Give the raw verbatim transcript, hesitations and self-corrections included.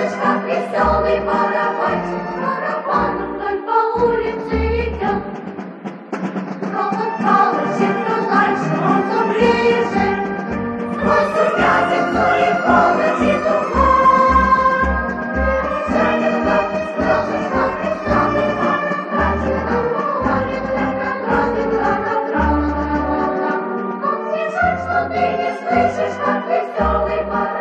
слышишь, как веселый барабанщик барабаном вдоль по улице идет. Грохот палочек то дальше, он то ближе, сквозь сумятицу и полночь и туман. Женя туда, слышишь, как веселый барабанщик. Как не жаль, что ты не слышишь, как веселый барабанщик.